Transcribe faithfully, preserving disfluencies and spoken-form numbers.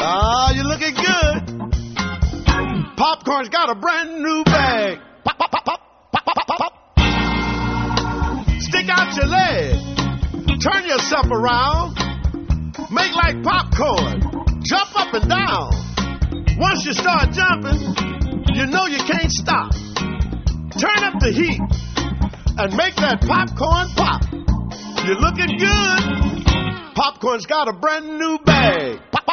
Ah, you're looking good. Popcorn's got a brand new bag. Pop, pop, pop, pop, pop, pop, pop, pop. Stick out your leg. Turn yourself around. Make like popcorn. Jump up and down. Once you start jumping, you know you can't stop. Turn up the heat and make that popcorn pop. You're looking good. Popcorn's got a brand new bag. Pop.